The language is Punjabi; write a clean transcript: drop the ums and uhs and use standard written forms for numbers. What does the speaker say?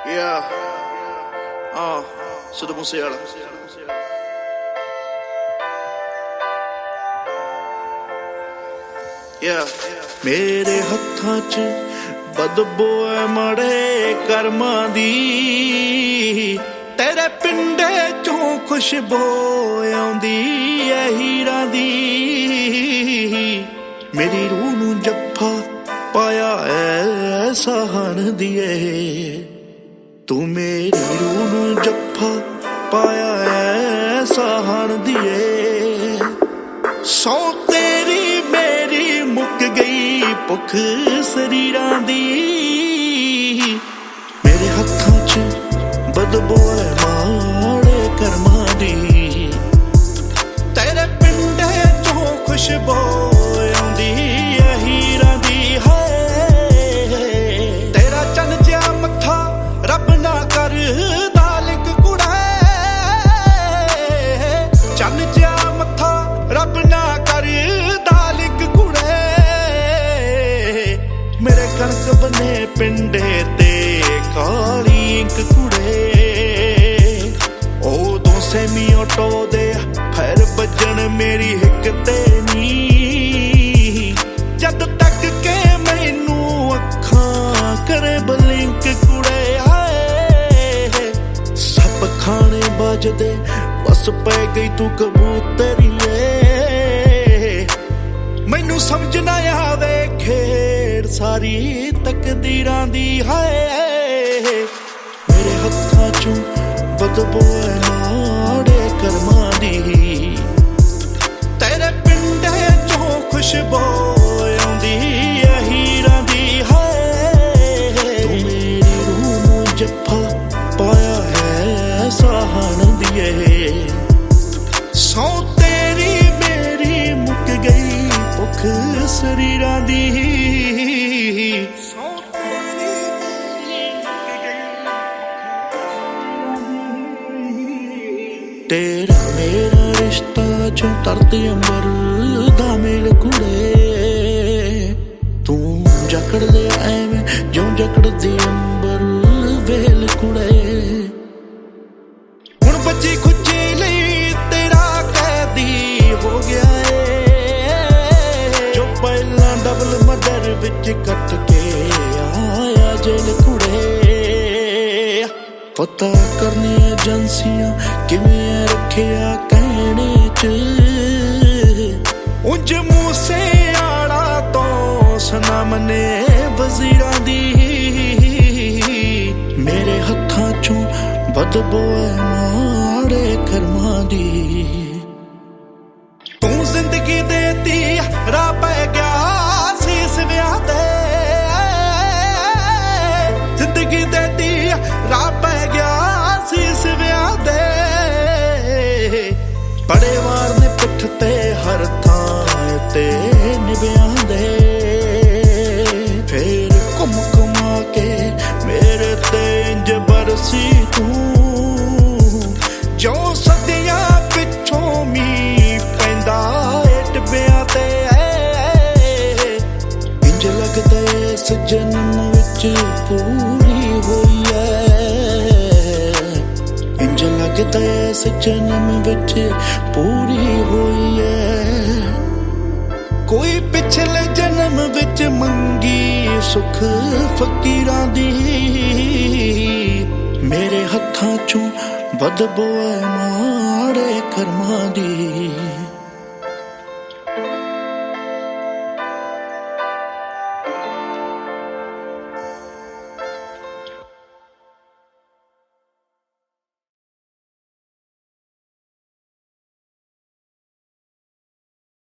Yeah. Sido Moussala. Yeah. ਮੇਰੇ ਹੱਥਾਂ 'ਚ ਬਦਬੂ ਐ ਮੜੇ ਕਰਮਾਂ ਦੀ, ਤੇਰੇ ਪਿੰਡੇ 'ਚੋਂ ਖੁਸ਼ਬੂ ਆਉਂਦੀ ਐ ਹੀਰਾਂ ਦੀ। ਮੇਰੀ ਰੂਹ ਨੂੰ ਜੱਫਾ ਪਾਇਆ ਐ ਸਾਹਣ ਦੀਏ, ਤੂੰ ਮੇਰੀ ਰੂਹ ਨੂੰ ਜੱਫਾ ਪਾਇਆ ਐ ਸਾਹਣ ਦੀਏ। ਸੌ ਤੇਰੀ ਮੇਰੀ ਮੁੱਕ ਗਈ ਭੁੱਖ ਸਰੀਰਾਂ ਦੀ, ਮੇਰੇ ਹੱਥਾਂ 'ਚ ਬਦਬੂ ਐ ਮਾੜੇ ਕਰਮਾਂ ਦੀ, ਤੇਰੇ ਪਿੰਡੇ 'ਚੋਂ ਖੁਸ਼ਬੂ ਆਉਂਦੀ ਐ ਹੀਰਾਂ ਦੀ। ਹੈ ਤੇਰਾ ਚੰਨ ਜਿਹਾ ਮੱਥਾ ਰੱਬ ਨਾ ਕਰਦਾ ਲਿਕ ਕੁੜੇ, ਚੰਨ ਜਿਹਾ ਮੱਥਾ ਰੱਬ ਨਾ ਕਰਦਾ ਲਿਕ ਕੁੜੇ। ਮੇਰੇ ਕਣਕ ਬਨੇ ਪਿੰਡੇ ਤੇ ਕਾਲੀ ਇੰਕ ਕੁੜੇ, ਉਦੋਂ ਸੈਮੀ ਆਟੋ ਦੇ ਫੈਰ ਵੱਜਣ ਮੇਰੀ ਹਿੱਕ ਤੇ ਨੀ, ਜਦ ਤੱਕ ਕੇ ਮੈਨੂੰ ਅੱਖਾਂ ਕਰੇ ਬਲਿੰਕ ਕੁੜੇ। ਹਾਏ ਸੱਪ ਖਾਣੇ ਵੱਜਦੇ ਬਸ ਪੈ ਗਈ ਤੂੰ ਕਬੂਤਰੀਏ, ਮੈਨੂੰ ਸਮਝ ਨਾ ਆਵੇ ਖੇਡ ਸਾਰੀ ਤਕਦੀਰਾਂ ਦੀ। ਹਾਏ ਮੇਰੇ ਹੱਥਾਂ 'ਚੋਂ ਬਦਬੂ ਐ ਮਾੜੇ ਕਰਮਾਂ ਦੀ, ਤੇਰੇ ਪਿੰਡੇ 'ਚੋਂ ਖੁਸ਼ਬੂ ਆਉਂਦੀ ਐ ਹੀਰਾਂ ਦੀ। ਹਾਏ ਤੂੰ ਮੇਰੀ ਰੂਹ ਨੂੰ ਜੱਫਾ ਪਾਇਆ ਹੈ ਸਾਹਣ ਦੀਏ, ਸੌ ਤੇਰੀ ਮੇਰੀ ਮੁੱਕ ਗਈ ਭੁੱਖ ਸਰੀਰਾਂ ਦੀ। ਤੇਰਾ ਮੇਰਾ ਰਿਸ਼ਤਾ ਜੋ ਧਰਤੀ ਅੰਬਰ ਦਾ ਮੇਲ ਕੁੜੇ, ਤੂੰ ਜਕੜ ਲਿਆ ਐਵੇਂ ਜਿਉਂ ਜਕੜਦੀ ਅੰਬਰ ਵੇਲ ਕੁੜੇ। ਹੁਣ ਬੱਜੀ ਖੁੱਚੀ ਲਈ ਤੇਰਾ ਕੈਦੀ ਹੋ ਗਿਆ ਏ, ਜੋ ਪਹਿਲਾਂ ਡਬਲ ਮਰਡਰ ਵਿੱਚ ਕੱਟ ਕੇ ਆਇਆ ਜੇਲ ਕੁੜੇ। ਪਤਾ ਕਰਨੀ ਏਜੰਸੀਆਂ ਕਿਵੇਂ ਰੱਖਿਆ ਕਹਿਣੇ 'ਚ, ਉਂਝ ਮੂਸੇਆਲਾ ਤੋਂ ਸਨਮ ਨੇ ਵਜ਼ੀਰਾਂ ਦੀ। ਮੇਰੇ ਹੱਥਾਂ 'ਚੋਂ ਬਦਬੂ ਐ ਮਾੜੇ ਕਰਮਾਂ ਦੀ, ਤੂੰ ਜ਼ਿੰਦਗੀ ਦੇਤੀ ਰਾਹ ਪੈ ਗਿਆ ਸੀਸ ਵਿਆਹ ਦੇ, ਜ਼ਿੰਦਗੀ ਦੇਤੀ ਰਾਹ ਪੈ ਗਿਆ ਸੀਸ ਵਿਆਹ ਦੇ। ਬੜੇ ਵਾਰ ਨੇ ਪਿੱਠ ਤੇ ਹਰ ਥਾਂ ਤੇ ਨਿਭਿਆਂ ਦੇ, ਫੇਰ ਘੁੰਮ ਘੁਮਾ ਕੇ ਮੇਰੇ ਤੇ ਇੰਜ ਬਰਸੀ ਤੂੰ, ਜੋ ਸਦੀਆਂ ਪਿੱਛੋਂ ਮੀਂਹ ਪੈਂਦਾ ਏ ਟਿੱਬਿਆਂ ਤੇ। ਇੰਜ ਲੱਗਦਾ ਇਸ ਜਨਮ ਵਿੱਚ ਪੂਰੀ ਹੋਈ ਐ, ਇੰਜ ਲੱਗਦਾ ਇਸ ਜਨਮ ਵਿੱਚ ਪੂਰੀ ਹੋਈ ਐ। ਕੋਈ ਪਿਛਲੇ ਜਨਮ ਵਿੱਚ ਮੰਗੀ ਸੁੱਖ ਫਕੀਰਾਂ ਦੀ, ਮੇਰੇ ਹੱਥਾਂ 'ਚੋਂ ਬਦਬੂ ਐ ਮਾੜੇ ਕਰਮਾਂ ਦੀ।